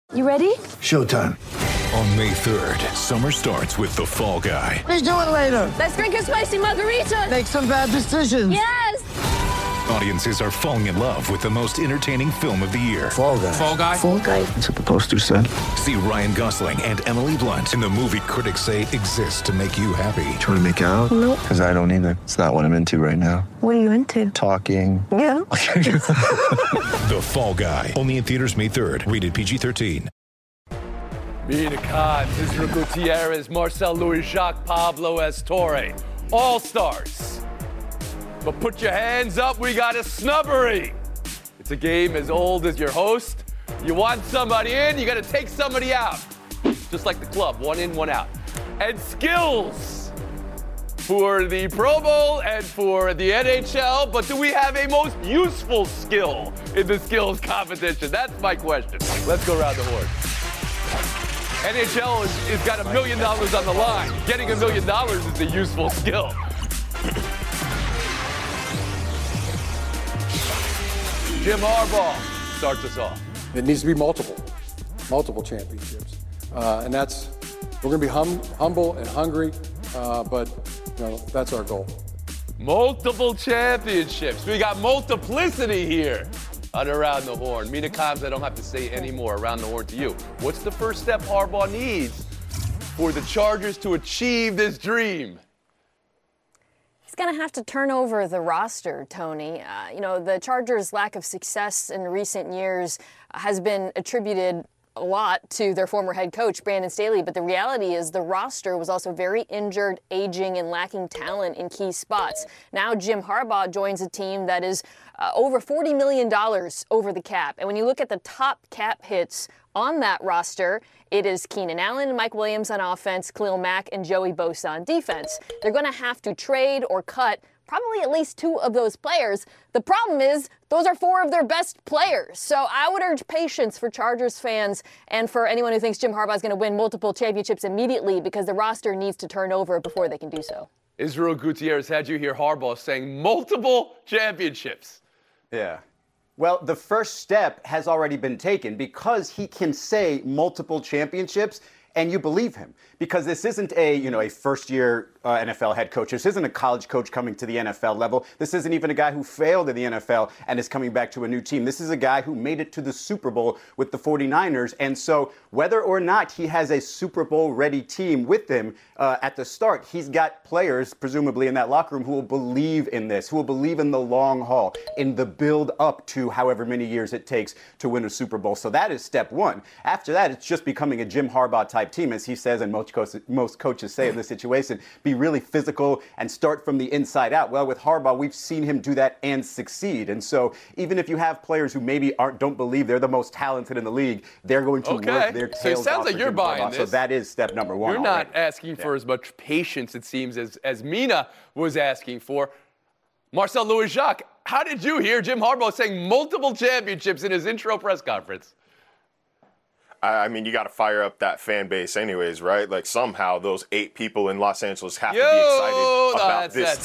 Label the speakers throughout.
Speaker 1: You ready?
Speaker 2: Showtime.
Speaker 3: On May 3rd, summer starts with The Fall Guy.
Speaker 2: Let's do it later.
Speaker 1: Let's drink a spicy margarita.
Speaker 2: Make some bad decisions.
Speaker 1: Yes!
Speaker 3: Audiences are falling in love with the most entertaining film of the year.
Speaker 2: Fall Guy.
Speaker 4: Fall Guy?
Speaker 1: Fall Guy.
Speaker 2: That's what the poster said.
Speaker 3: See Ryan Gosling and Emily Blunt in the movie critics say exists to make you happy.
Speaker 2: Trying to make it out?
Speaker 1: Nope.
Speaker 2: Because I don't either. It's not what I'm into right now.
Speaker 1: What are you into?
Speaker 2: Talking.
Speaker 1: Yeah.
Speaker 3: The Fall Guy. Only in theaters May 3rd. Rated PG-13.
Speaker 5: Mina Khan, Israel Gutierrez, Marcel Louis-Jacques, Pablo Estore. All stars. But put your hands up, we got a snubbery. It's a game as old as your host. You want somebody in, you got to take somebody out. Just like the club, one in, one out. And skills for the Pro Bowl and for the NHL. But do we have a most useful skill in the skills competition? That's my question. Let's go around the horn. NHL has got $1 million on the line. Getting $1 million is a useful skill. Jim Harbaugh starts us off.
Speaker 6: It needs to be multiple championships. And we're going to be humble and hungry, but that's our goal.
Speaker 5: Multiple championships. We got multiplicity here on Around the Horn. Mina Kimes, I don't have to say any more. Around the Horn to you. What's the first step Harbaugh needs for the Chargers to achieve this dream?
Speaker 7: He's going to have to turn over the roster, Tony. The Chargers' lack of success in recent years has been attributed a lot to their former head coach, Brandon Staley, but the reality is the roster was also very injured, aging, and lacking talent in key spots. Now Jim Harbaugh joins a team that is over $40 million over the cap. And when you look at the top cap hits on that roster, it is Keenan Allen and Mike Williams on offense, Khalil Mack and Joey Bosa on defense. They're going to have to trade or cut probably at least two of those players. The problem is those are four of their best players. So I would urge patience for Chargers fans and for anyone who thinks Jim Harbaugh is going to win multiple championships immediately because the roster needs to turn over before they can do so.
Speaker 5: Israel Gutierrez had you hear Harbaugh saying multiple championships.
Speaker 8: Yeah. Well, the first step has already been taken because he can say multiple championships and you believe him. Because this isn't a first-year NFL head coach. This isn't a college coach coming to the NFL level. This isn't even a guy who failed in the NFL and is coming back to a new team. This is a guy who made it to the Super Bowl with the 49ers. And so whether or not he has a Super Bowl-ready team with him at the start, he's got players, presumably in that locker room, who will believe in this, who will believe in the long haul, in the build up to however many years it takes to win a Super Bowl. So that is step one. After that, it's just becoming a Jim Harbaugh-type team, as he says, and most coaches say in this situation, be really physical and start from the inside out. Well, with Harbaugh, we've seen him do that and succeed. And so even if you have players who maybe don't believe they're the most talented in the league, they're going to work their tails off.
Speaker 5: So it sounds like you're buying this.
Speaker 8: So that is step number one.
Speaker 5: You're not asking for as much patience, it seems, as Mina was asking for. Marcel Louis-Jacques, how did you hear Jim Harbaugh saying multiple championships in his intro press conference?
Speaker 9: I mean, you got to fire up that fan base anyways, right? Like, somehow those 8 people in Los Angeles have to be excited about this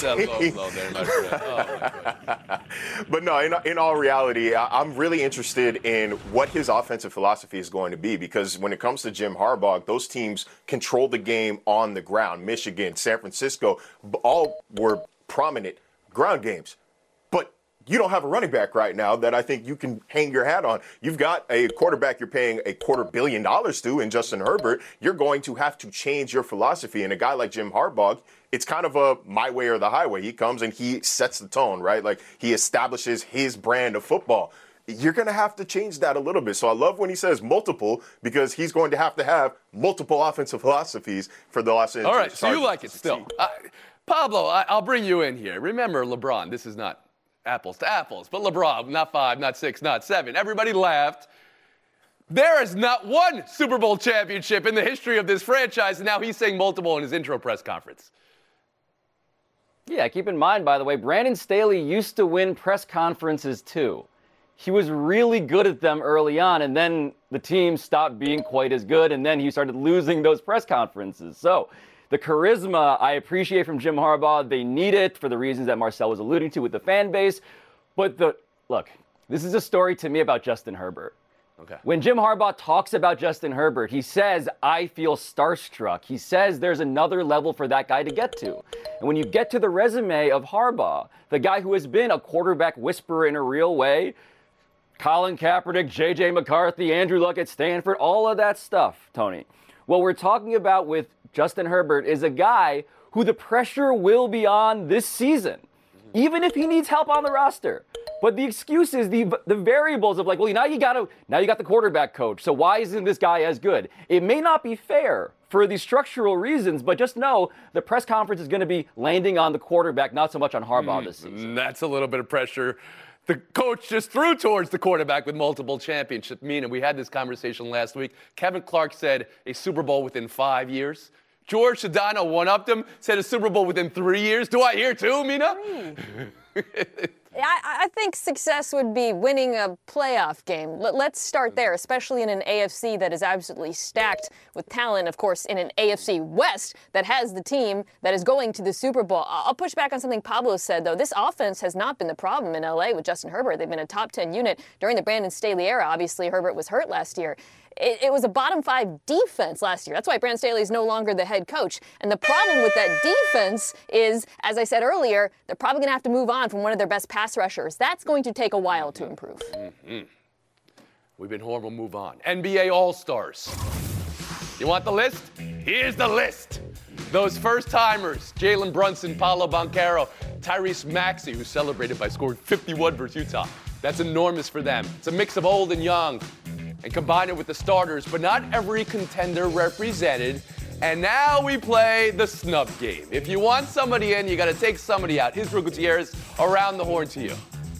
Speaker 9: team. But no, in all reality, I'm really interested in what his offensive philosophy is going to be, because when it comes to Jim Harbaugh, those teams control the game on the ground. Michigan, San Francisco, all were prominent ground games. But you don't have a running back right now that I think you can hang your hat on. You've got a quarterback you're paying $250 million to in Justin Herbert. You're going to have to change your philosophy. And a guy like Jim Harbaugh, it's kind of a my way or the highway. He comes and he sets the tone, right? Like, he establishes his brand of football. You're going to have to change that a little bit. So I love when he says multiple, because he's going to have multiple offensive philosophies for the Los Angeles Chargers.
Speaker 5: All right, so you like it still. Pablo, I'll bring you in here. Remember LeBron, this is not apples to apples, but LeBron, not 5, not 6, not 7. Everybody laughed. There is not one Super Bowl championship in the history of this franchise, and now he's saying multiple in his intro press conference.
Speaker 10: Yeah, keep in mind, by the way, Brandon Staley used to win press conferences too. He was really good at them early on, and then the team stopped being quite as good, and then he started losing those press conferences. So the charisma I appreciate from Jim Harbaugh. They need it for the reasons that Marcel was alluding to with the fan base. But look, this is a story to me about Justin Herbert.
Speaker 5: Okay.
Speaker 10: When Jim Harbaugh talks about Justin Herbert, he says, I feel starstruck. He says there's another level for that guy to get to. And when you get to the resume of Harbaugh, the guy who has been a quarterback whisperer in a real way, Colin Kaepernick, J.J. McCarthy, Andrew Luck at Stanford, all of that stuff, Tony. What we're talking about with Justin Herbert is a guy who the pressure will be on this season, even if he needs help on the roster. But the excuse is the variables of like, well, now you got the quarterback coach, so why isn't this guy as good? It may not be fair for these structural reasons, but just know the press conference is going to be landing on the quarterback, not so much on Harbaugh this season.
Speaker 5: That's a little bit of pressure the coach just threw towards the quarterback with multiple championships. Mina, we had this conversation last week. Kevin Clark said a Super Bowl within 5 years. George Sedano one-upped him, said a Super Bowl within 3 years. Do I hear too, Mina?
Speaker 7: I think success would be winning a playoff game. Let's start there, especially in an AFC that is absolutely stacked with talent, of course, in an AFC West that has the team that is going to the Super Bowl. I'll push back on something Pablo said, though. This offense has not been the problem in LA with Justin Herbert. They've been a top 10 unit during the Brandon Staley era. Obviously, Herbert was hurt last year. It was a bottom 5 defense last year. That's why Brandon Staley is no longer the head coach. And the problem with that defense is, as I said earlier, they're probably going to have to move on from one of their best pass rushers. That's going to take a while to improve.
Speaker 5: We've been horrible. Move on. NBA All-Stars. You want the list? Here's the list. Those first-timers, Jalen Brunson, Paolo Banchero, Tyrese Maxey, who celebrated by scoring 51 versus Utah. That's enormous for them. It's a mix of old and young. And combine it with the starters, but not every contender represented. And now we play the snub game. If you want somebody in, you got to take somebody out. Israel Gutierrez, around the horn to you.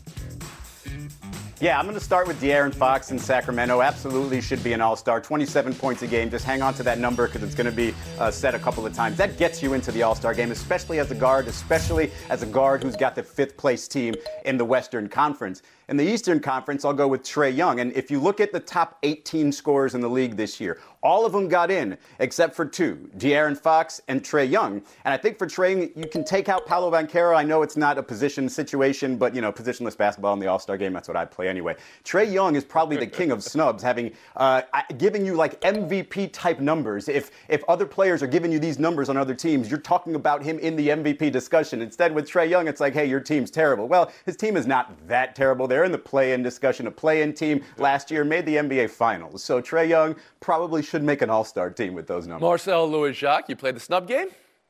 Speaker 8: Yeah, I'm going to start with De'Aaron Fox in Sacramento. Absolutely should be an all-star. 27 points a game. Just hang on to that number because it's going to be set a couple of times. That gets you into the all-star game, especially as a guard who's got the fifth-place team in the Western Conference. In the Eastern Conference, I'll go with Trae Young. And if you look at the top 18 scorers in the league this year, all of them got in except for 2, De'Aaron Fox and Trae Young. And I think for Trae, you can take out Paolo Banchero. I know it's not a position situation, but, positionless basketball in the All-Star game, that's what I'd play anyway. Trae Young is probably the king of snubs, giving you like MVP-type numbers. If other players are giving you these numbers on other teams, you're talking about him in the MVP discussion. Instead, with Trae Young, it's like, hey, your team's terrible. Well, his team is not that terrible. They're in the play-in discussion. A play-in team last year made the NBA Finals. So Trae Young probably should make an all-star team with those numbers.
Speaker 5: Marcel Louis-Jacques, you played the snub game?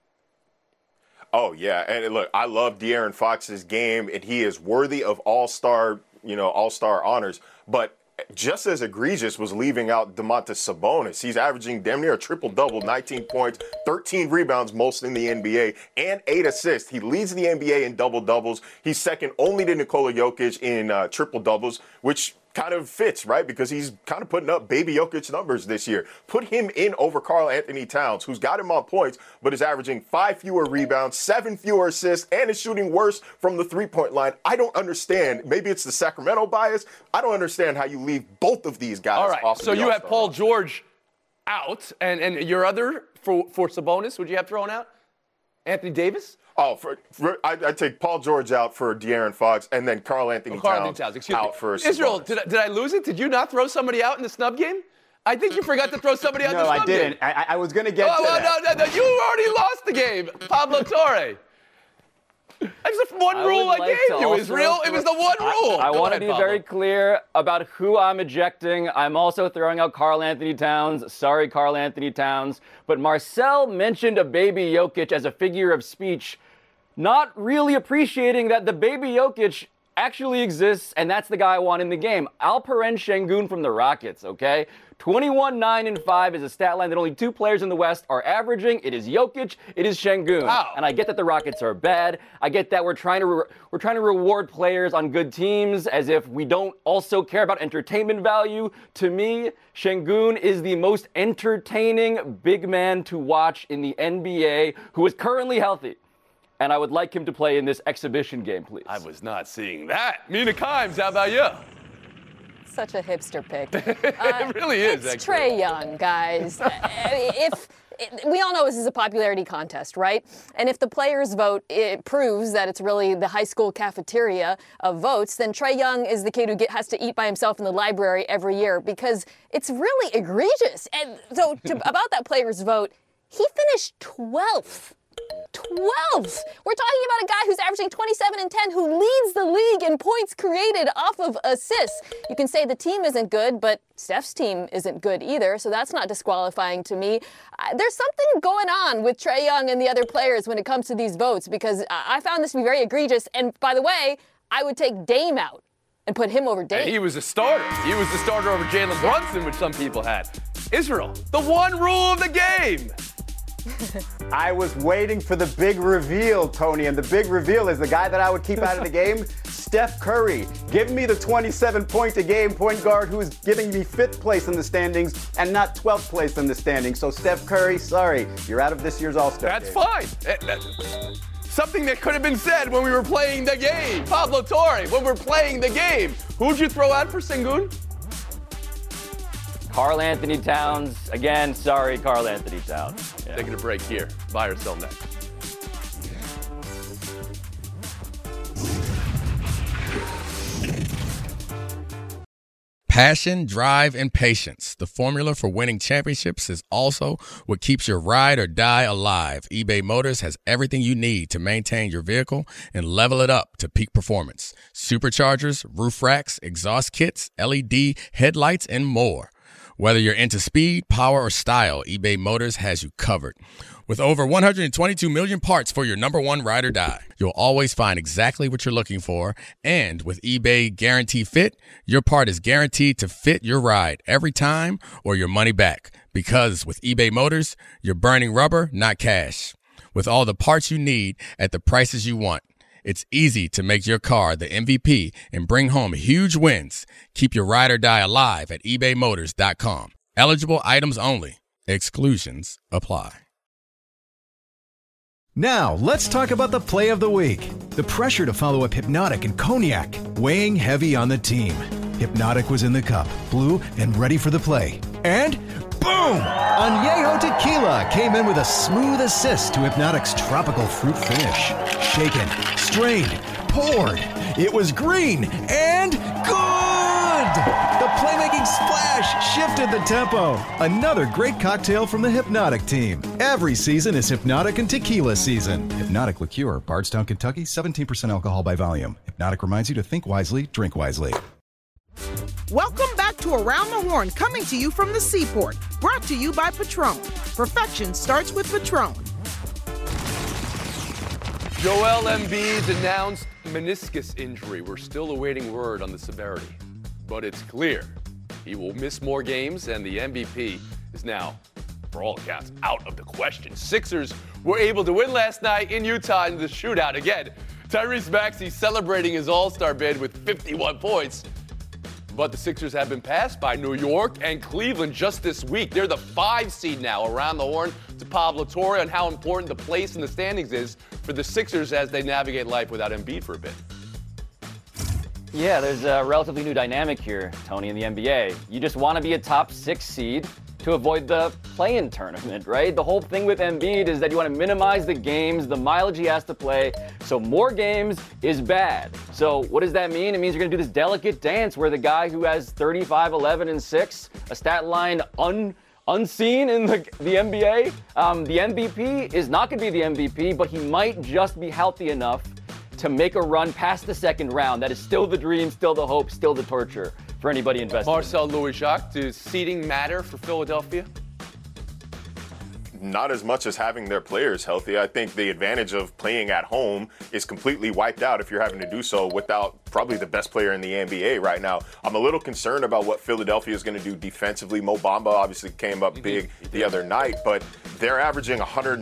Speaker 9: Oh, yeah. And look, I love De'Aaron Fox's game, and he is worthy of all-star honors. But just as egregious was leaving out Domantas Sabonis. He's averaging damn near a triple-double, 19 points, 13 rebounds, most in the NBA, and 8 assists. He leads the NBA in double-doubles. He's second only to Nikola Jokic in triple-doubles, which kind of fits, right? Because he's kind of putting up baby Jokic numbers this year. Put him in over Karl Anthony Towns, who's got him on points, but is averaging 5 fewer rebounds, 7 fewer assists, and is shooting worse from the three-point line. I don't understand. Maybe it's the Sacramento bias. I don't understand how you leave both of these guys off.
Speaker 5: All right, so you have Paul George out, and your other for Sabonis, would you have thrown out? Anthony Davis?
Speaker 9: Oh, I'd take Paul George out for De'Aaron Fox, and then Karl Anthony Towns out for Sabonis.
Speaker 5: Israel, did I lose it? Did you not throw somebody out in the snub game? I think you forgot to throw somebody out in the snub game.
Speaker 8: No, I didn't. I was going to get to that.
Speaker 5: No, you already lost the game. Pablo Torre. That's the one rule I gave you, Israel. It was the one rule.
Speaker 10: I want to be very clear about who I'm ejecting. I'm also throwing out Karl Anthony Towns. Sorry, Karl Anthony Towns. But Marcel mentioned a baby Jokic as a figure of speech, not really appreciating that the baby Jokic actually exists, and that's the guy I want in the game. Alperen Şengün from the Rockets, okay? 21, 9, and 5 is a stat line that only 2 players in the West are averaging. It is Jokic, it is Şengün.
Speaker 5: Wow.
Speaker 10: And I get that the Rockets are bad. I get that we're trying to reward players on good teams as if we don't also care about entertainment value. To me, Şengün is the most entertaining big man to watch in the NBA who is currently healthy. And I would like him to play in this exhibition game, please.
Speaker 5: I was not seeing that. Mina Kimes, how about you?
Speaker 7: Such a hipster pick.
Speaker 5: It really is,
Speaker 7: It's
Speaker 5: actually.
Speaker 7: Trae Young, guys. we all know this is a popularity contest, right? And if the players vote, it proves that it's really the high school cafeteria of votes, then Trae Young is the kid who has to eat by himself in the library every year because it's really egregious. And so about that player's vote, he finished 12th. 12th! We're talking about a guy who's averaging 27 and 10, who leads the league in points created off of assists. You can say the team isn't good, but Steph's team isn't good either, so that's not disqualifying to me. There's something going on with Trae Young and the other players when it comes to these votes, because I found this to be very egregious. And by the way, I would take Dame out and put him over Dame.
Speaker 5: And he was a starter. He was the starter over Jalen Brunson, which some people had. Israel, the one rule of the game.
Speaker 8: I was waiting for the big reveal, Tony, and the big reveal is the guy that I would keep out of the game, Steph Curry. Give me the 27-point-a-game point guard who is giving me 5th place in the standings and not 12th place in the standings. So, Steph Curry, sorry, you're out of this year's All-Star
Speaker 5: That's
Speaker 8: game.
Speaker 5: fine. Something that could have been said when we were playing the game. Pablo Torre, when we're playing the game. Who'd you throw out for Sengun?
Speaker 10: Karl Anthony Towns. Again, sorry, Karl Anthony Towns. Yeah.
Speaker 5: Taking a break here. Buy or sell next.
Speaker 4: Passion, drive, and patience. The formula for winning championships is also what keeps your ride or die alive. eBay Motors has everything you need to maintain your vehicle and level it up to peak performance. Superchargers, roof racks, exhaust kits, LED headlights, and more. Whether you're into speed, power, or style, eBay Motors has you covered. With over 122 million parts for your number one ride or die, you'll always find exactly what you're looking for. And with eBay Guarantee Fit, your part is guaranteed to fit your ride every time or your money back. Because with eBay Motors, you're burning rubber, not cash. With all the parts you need at the prices you want, it's easy to make your car the MVP and bring home huge wins. Keep your ride or die alive at ebaymotors.com. Eligible items only. Exclusions apply.
Speaker 11: Now, let's talk about the play of the week. The pressure to follow up Hypnotic and Cognac, weighing heavy on the team. Hypnotic was in the cup, blue, and ready for the play. And boom! Añejo Tequila came in with a smooth assist to Hypnotic's tropical fruit finish. Shaken, strained, poured. It was green and good! The playmaking splash shifted the tempo. Another great cocktail from the Hypnotic team. Every season is Hypnotic and Tequila season. Hypnotic Liqueur, Bardstown, Kentucky, 17% alcohol by volume. Hypnotic reminds you to think wisely, drink wisely.
Speaker 12: Welcome back to Around the Horn, coming to you from the Seaport. Brought to you by Patron. Perfection starts with Patron.
Speaker 5: Joel Embiid's announced meniscus injury. We're still awaiting word on the severity, but it's clear he will miss more games, and the MVP is now, for all accounts, out of the question. Sixers were able to win last night in Utah in the shootout. Again, Tyrese Maxey celebrating his All-Star bid with 51 points. But the Sixers have been passed by New York and Cleveland just this week. They're the 5 seed now. Around the horn to Pablo Torre on how important the place in the standings is for the Sixers as they navigate life without Embiid for a bit.
Speaker 10: Yeah, there's a relatively new dynamic here, Tony, in the NBA. You just want to be a top 6 seed to avoid the play-in tournament, right? The whole thing with Embiid is that you want to minimize the games, the mileage he has to play, so more games is bad. So what does that mean? It means you're going to do this delicate dance where the guy who has 35, 11, and 6, a stat line unseen in the NBA, the MVP is not going to be the MVP, but he might just be healthy enough to make a run past the second round. That is still the dream, still the hope, still the torture for anybody invested.
Speaker 5: Marcel Louis-Jacques, does seeding matter for Philadelphia?
Speaker 9: Not as much as having their players healthy. I think the advantage of playing at home is completely wiped out if you're having to do so without probably the best player in the NBA right now. I'm a little concerned about what Philadelphia is going to do defensively. Mo Bamba obviously came up big the other night, but they're averaging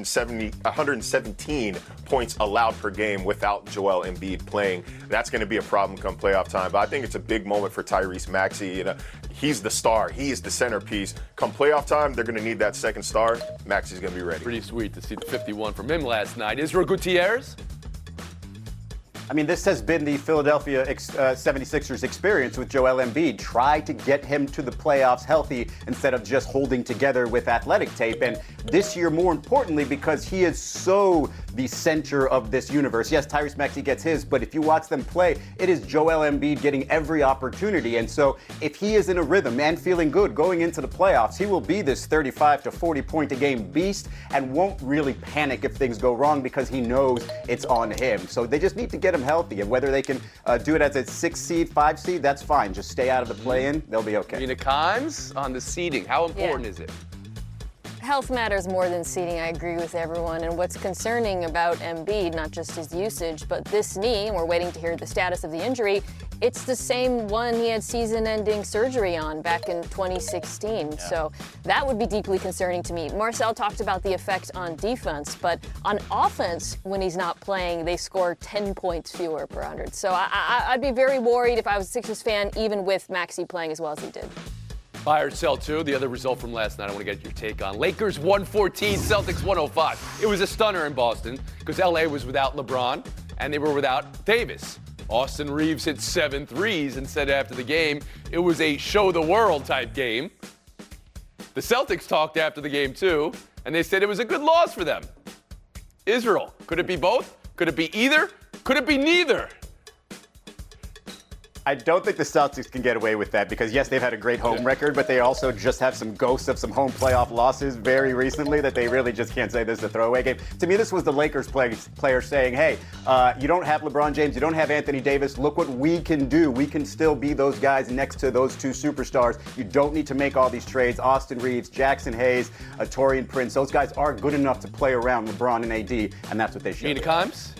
Speaker 9: 117 points allowed per game without Joel Embiid playing. That's going to be a problem come playoff time. But I think it's a big moment for Tyrese Maxey. You know, he's the star. He is the centerpiece. Come playoff time, they're going to need that second star. Maxey's going to be ready.
Speaker 5: Pretty sweet to see the 51 from him last night. Israel Gutierrez?
Speaker 8: I mean, this has been the Philadelphia 76ers experience with Joel Embiid. Try to get him to the playoffs healthy instead of just holding together with athletic tape. And this year more importantly because he is so the center of this universe. Yes, Tyrese Maxey gets his, but if you watch them play, it is Joel Embiid getting every opportunity. And so if he is in a rhythm and feeling good going into the playoffs, he will be this 35 to 40 point a game beast and won't really panic if things go wrong because he knows it's on him. So they just need to get him healthy, and whether they can do it as a 6 seed, 5 seed, that's fine. Just stay out of the play-in, they'll be okay.
Speaker 5: Mina Kimes, on the seeding, how important is it?
Speaker 7: Health matters more than seeding. I agree with everyone. And what's concerning about Embiid, not just his usage, but this knee, and we're waiting to hear the status of the injury, it's the same one he had season-ending surgery on back in 2016. So that would be deeply concerning to me. Marcel talked about the effect on defense, but on offense, when he's not playing, they score 10 points fewer per 100. So I'd be very worried if I was a Sixers fan, even with Maxey playing as well as he did.
Speaker 5: Buy or sell, too. The other result from last night I want to get your take on. Lakers 114, Celtics 105. It was a stunner in Boston because LA was without LeBron and they were without Davis. Austin Reeves hit 7 threes and said after the game it was a show the world type game. The Celtics talked after the game, too, and they said it was a good loss for them. Israel, could it be both? Could it be either? Could it be neither?
Speaker 8: I don't think the Celtics can get away with that because, yes, they've had a great home record, but they also just have some ghosts of some home playoff losses very recently that they really just can't say this is a throwaway game. To me, this was the Lakers player saying, hey, you don't have LeBron James, you don't have Anthony Davis. Look what we can do. We can still be those guys next to those two superstars. You don't need to make all these trades. Austin Reeves, Jackson Hayes, Taurean Prince, those guys are good enough to play around LeBron and AD, and that's what they should.
Speaker 5: Mina Kimes?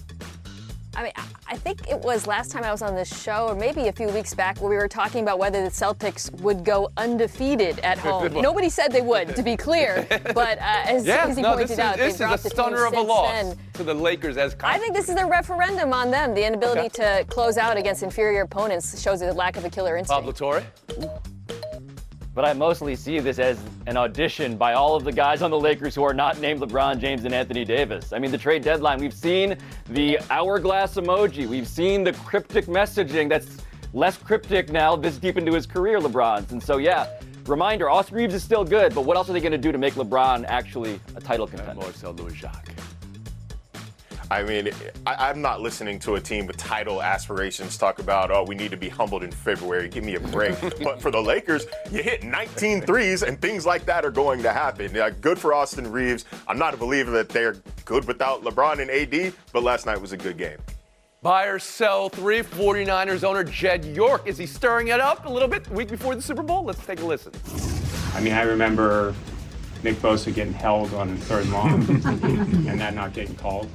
Speaker 7: I mean, I think it was last time I was on this show, or maybe a few weeks back, where we were talking about whether the Celtics would go undefeated at home. Nobody said they would, to be clear. But as he pointed out,
Speaker 5: this is a stunner of a loss to the Lakers as
Speaker 7: I think this is a referendum on them. The inability to close out against inferior opponents shows a lack of a killer instinct.
Speaker 5: Pablo Torre?
Speaker 10: But I mostly see this as an audition by all of the guys on the Lakers who are not named LeBron James and Anthony Davis. I mean, the trade deadline, we've seen the hourglass emoji. We've seen the cryptic messaging that's less cryptic now this deep into his career, LeBron's. And so, yeah, reminder, Austin Reeves is still good, but what else are they going to do to make LeBron actually a title contender?
Speaker 5: Marcel Louis-Jacques.
Speaker 9: I mean, I'm not listening to a team with title aspirations talk about, oh, we need to be humbled in February. Give me a break. But for the Lakers, you hit 19 threes, and things like that are going to happen. Good for Austin Reeves. I'm not a believer that they're good without LeBron and AD, but last night was a good game.
Speaker 5: Buy or sell 3. 49ers owner Jed York. Is he stirring it up a little bit the week before the Super Bowl? Let's take a listen.
Speaker 13: I mean, I remember Nick Bosa getting held on 3rd long and that not getting called.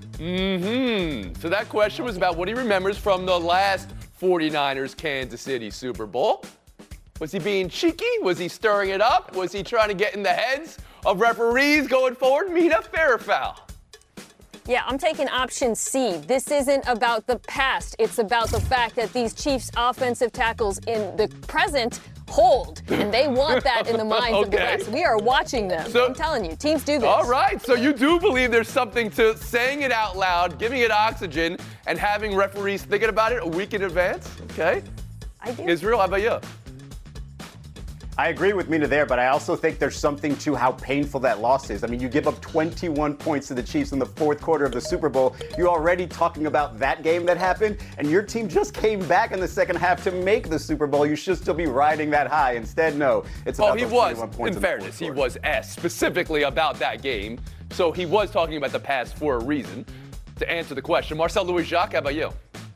Speaker 5: So that question was about what he remembers from the last 49ers Kansas City Super Bowl. Was he being cheeky? Was he stirring it up? Was he trying to get in the heads of referees going forward? Mina, fair or foul?
Speaker 7: Yeah, I'm taking option C. This isn't about the past. It's about the fact that these Chiefs offensive tackles in the present hold, and they want that in the minds of the rest. We are watching them. So, I'm telling you, teams do this.
Speaker 5: All right, so you do believe there's something to saying it out loud, giving it oxygen, and having referees thinking about it a week in advance? Okay.
Speaker 7: I do.
Speaker 5: Israel, how about you?
Speaker 8: I agree with Mina there, but I also think there's something to how painful that loss is. I mean, you give up 21 points to the Chiefs in the 4th quarter of the Super Bowl. You're already talking about that game that happened, and your team just came back in the second half to make the Super Bowl. You should still be riding that high. Instead, no. It's about those 21 points.
Speaker 5: In fairness, he was asked specifically about that game, so he was talking about the past for a reason. To answer the question, Marcel Louis-Jacques, how about you?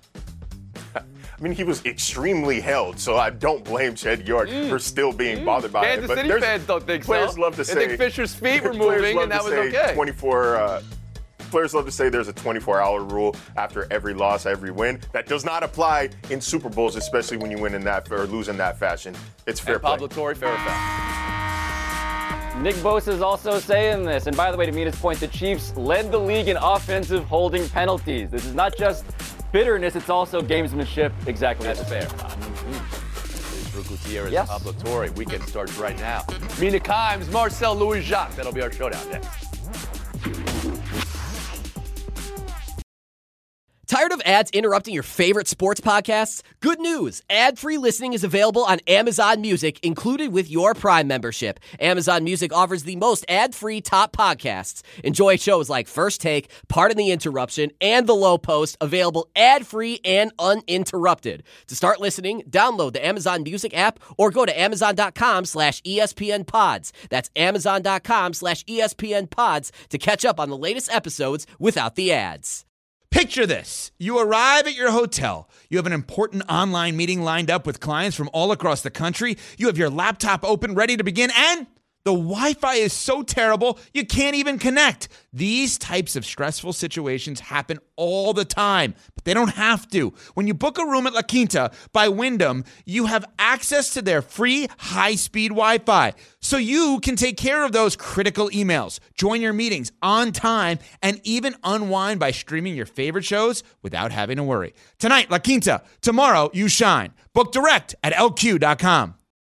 Speaker 9: I mean, he was extremely held, so I don't blame Jed York for still being bothered by
Speaker 5: Kansas
Speaker 9: it. But
Speaker 5: City fans don't think so.
Speaker 9: Players love to say.
Speaker 5: They think Fisher's feet were moving, and that was okay.
Speaker 9: Players love to say there's a 24-hour rule after every loss, every win. That does not apply in Super Bowls, especially when you win in that or lose in that fashion. It's fair play.
Speaker 5: Pablo Torre, fair or foul?
Speaker 10: Nick Bosa is also saying this. And by the way, to Mina's point, the Chiefs led the league in offensive holding penalties. This is not just bitterness, it's also gamesmanship. Exactly.
Speaker 5: That's fair. Israel Gutierrez, yes. Pablo Torre. Weekend starts right now. Mina Kimes, Marcel Louis-Jacques. That'll be our showdown next.
Speaker 14: Tired of ads interrupting your favorite sports podcasts? Good news! Ad-free listening is available on Amazon Music, included with your Prime membership. Amazon Music offers the most ad-free top podcasts. Enjoy shows like First Take, Pardon the Interruption, and The Low Post, available ad-free and uninterrupted. To start listening, download the Amazon Music app or go to amazon.com/ESPN Pods. That's amazon.com/ESPN Pods to catch up on the latest episodes without the ads.
Speaker 15: Picture this. You arrive at your hotel. You have an important online meeting lined up with clients from all across the country. You have your laptop open, ready to begin, and the Wi-Fi is so terrible, you can't even connect. These types of stressful situations happen all the time, but they don't have to. When you book a room at La Quinta by Wyndham, you have access to their free high-speed Wi-Fi, so you can take care of those critical emails, join your meetings on time, and even unwind by streaming your favorite shows without having to worry. Tonight, La Quinta. Tomorrow, you shine. Book direct at LQ.com.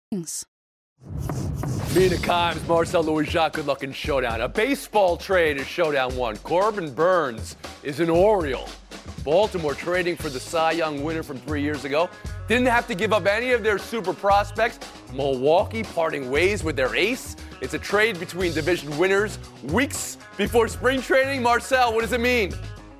Speaker 5: Mina Kimes, Marcel Louis-Jacques, good luck in Showdown. A baseball trade is Showdown 1. Corbin Burns is an Oriole. Baltimore trading for the Cy Young winner from 3 years ago. Didn't have to give up any of their super prospects. Milwaukee parting ways with their ace. It's a trade between division winners weeks before spring training. Marcel, what does it mean?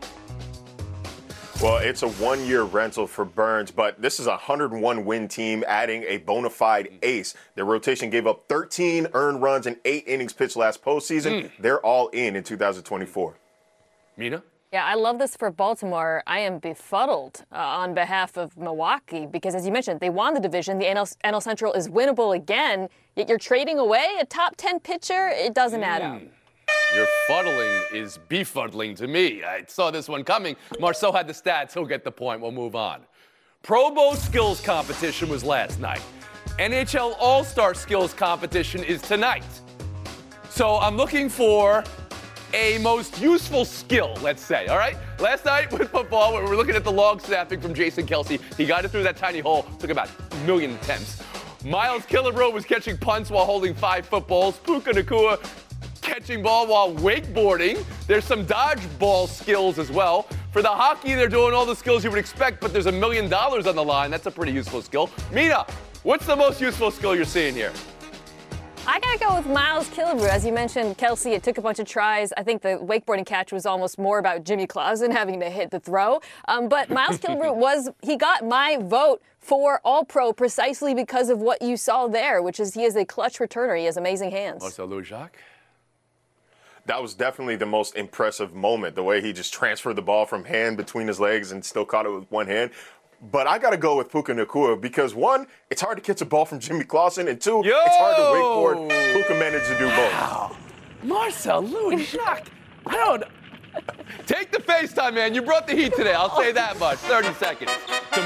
Speaker 9: Well, it's a one-year rental for Burns, but this is a 101-win team adding a bona fide ace. Their rotation gave up 13 earned runs and 8 innings pitched last postseason. They're all in 2024.
Speaker 5: Mina?
Speaker 7: Yeah, I love this for Baltimore. I am befuddled on behalf of Milwaukee because, as you mentioned, they won the division. The NL Central is winnable again, yet you're trading away a top 10 pitcher? It doesn't add up.
Speaker 5: Your fuddling is befuddling to me. I saw this one coming. Marceau had the stats. He'll get the point. We'll move on. Pro Bowl skills competition was last night. NHL All-Star skills competition is tonight. So I'm looking for a most useful skill, let's say, all right? Last night with football, we were looking at the long snapping from Jason Kelce. He got it through that tiny hole. Took about 1 million attempts. Miles Killebrew was catching punts while holding 5 footballs. Puka Nacua catching ball while wakeboarding. There's some dodgeball skills as well. For the hockey, they're doing all the skills you would expect, but there's $1 million on the line. That's a pretty useful skill. Mina, what's the most useful skill you're seeing here?
Speaker 7: I gotta go with Miles Killebrew. As you mentioned, Kelce, it took a bunch of tries. I think the wakeboarding catch was almost more about Jimmy Clausen having to hit the throw. But Miles Killebrew he got my vote for All-Pro precisely because of what you saw there, which is he is a clutch returner. He has amazing hands.
Speaker 5: Marcel Louis-Jacques?
Speaker 9: That was definitely the most impressive moment, the way he just transferred the ball from hand between his legs and still caught it with one hand. But I got to go with Puka Nacua because, one, it's hard to catch a ball from Jimmy Clausen, and two, it's hard to wakeboard. Puka managed to do both.
Speaker 5: Marcel Louis-Jacques, I don't... Take the FaceTime, man. You brought the heat today. I'll say that much. 30 seconds to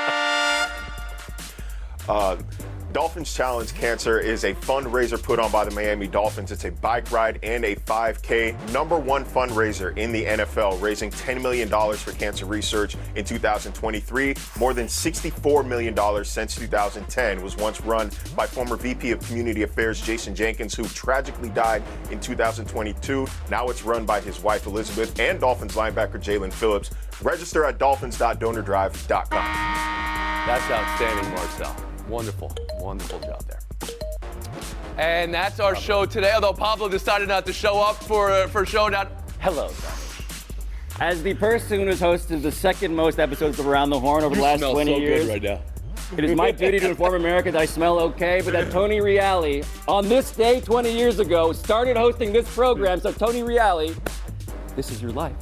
Speaker 5: Marcel.
Speaker 9: Dolphins Challenge Cancer is a fundraiser put on by the Miami Dolphins. It's a bike ride and a 5K. #1 fundraiser in the NFL, raising $10 million for cancer research in 2023. More than $64 million since 2010 was once run by former VP of Community Affairs Jason Jenkins, who tragically died in 2022. Now it's run by his wife Elizabeth and Dolphins linebacker Jalen Phillips. Register at dolphins.donordrive.com.
Speaker 5: That's outstanding, Marcel. Wonderful, wonderful job there. And that's our show today, although Pablo decided not to show up for Showdown.
Speaker 10: Hello, guys. As the person who has hosted the second most episodes of Around the Horn over the last 20 years,
Speaker 5: good right now.
Speaker 10: It is my duty to inform America that I smell okay, but that Tony Reali, on this day 20 years ago, started hosting this program. So Tony Reali, this is your life.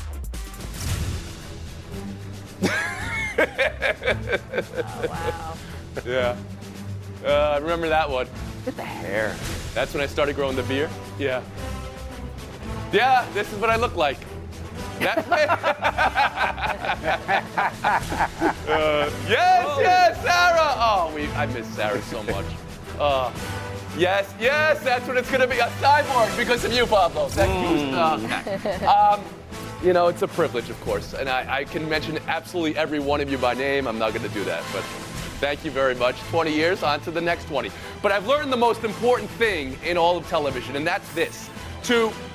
Speaker 7: Oh, wow.
Speaker 5: Yeah. I remember that one.
Speaker 10: Look at the hair.
Speaker 5: That's when I started growing the beard. Yeah. Yeah, this is what I look like. Yes, Sarah. Oh, I miss Sarah so much. Yes, that's what it's going to be. A cyborg because of you, Pablo. Thank you. Okay. You know, it's a privilege, of course, and I can mention absolutely every one of you by name. I'm not going to do that, but thank you very much. 20 years, on to the next 20. But I've learned the most important thing in all of television, and that's this. To